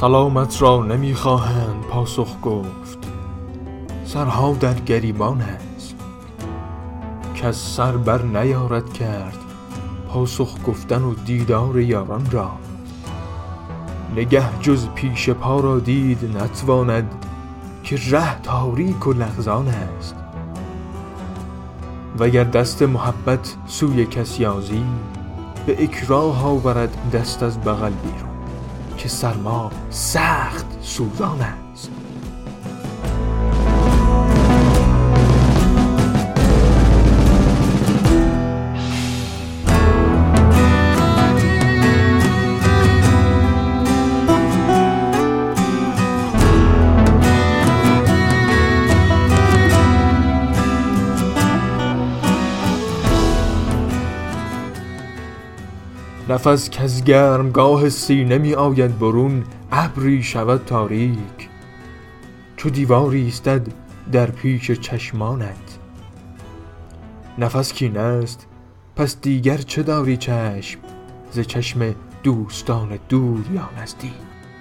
سلامت را نمیخواهند پاسخ گفت، سرها در گریبان است. کس سر بر نیارد کرد پاسخ گفتن و دیدار یاران را. نگه جز پیش پا را دید نتواند، که ره تاریک و لغزان است. وگر دست محبت سوی کس یازی، به اکراه آورد دست از بغل بیرون، که سرما سخت سوزان است. نفس که از گرمگاه سینه می آید برون، ابری شود تاریک. چو دیواری ایستد در پیش چشمانت. نفس کین است پس دیگر چه داری چشم، ز چشم دوستان دور یا نزدیک.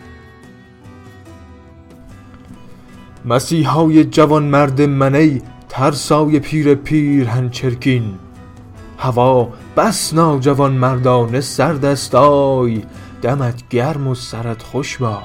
مسیحای جوان مرد من ای ترسای پیر پیرهن چرکین. هوا بس ناجوان مردانه سرد است، آی دمت گرم و سرت خوش باد.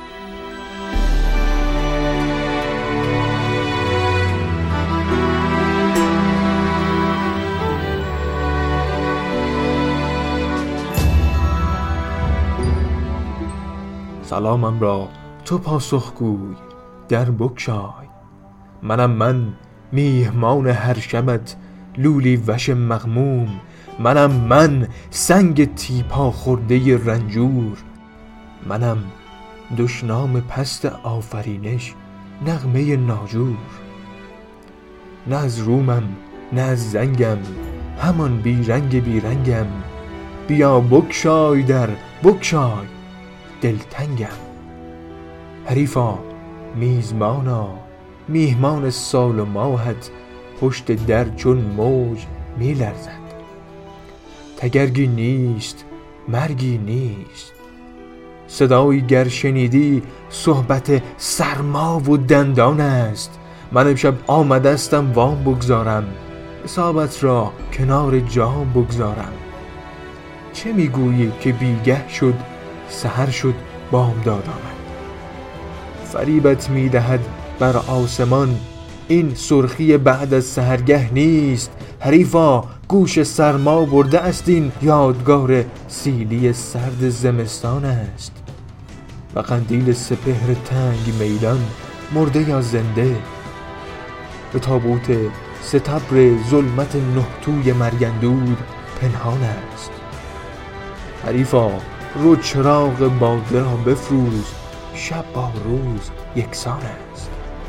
سلامم را تو پاسخگوی در بگشای. من میهمان هر شبت لولی وش مغموم. من سنگ تیپا خورده رنجور. منم دشنام پست آفرینش نغمه ناجور. نه از رومم نه از زنگم همان بیرنگم. بیا بگشای در بگشای دلتنگم. حریفا میزبانا میهمان سال و ماهت پشت در چون موج می لرزد. تگرگی نیست مرگی نیست. صدایی گر شنیدی صحبت سرما و دندان است. من امشب آمدستم وام بگذارم، حسابت را کنار جام بگذارم. چه میگویی که بیگه شد سحر شد بامداد آمد. فریبت میدهد بر آسمان این سرخی بعد از سحرگه نیست. حریفا گوش سرما برده است، این یادگار سیلی سرد زمستان است. و قندیل سپهر تنگ میدان مرده یا زنده، به تابوت ستبر ظلمت نهتوی مرگندود پنهان است. حریفا رو چراغ باده را بفروز، شب با روز یکسان است.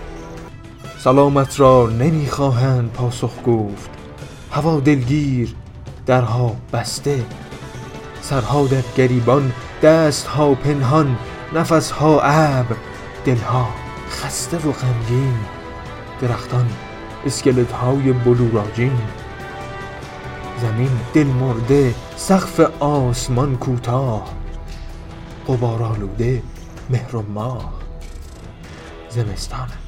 سلامت را نمیخواهند پاسخ گفت، هوا دلگیر درها بسته. سرها در گریبان دستها پنهان، نفسها ابر دلها خسته و غمگین. درختان اسکلت‌های بلوراجین، زمین دل مرده سقف آسمان کوتاه. غبارآلوده مهر و ماه زمستان.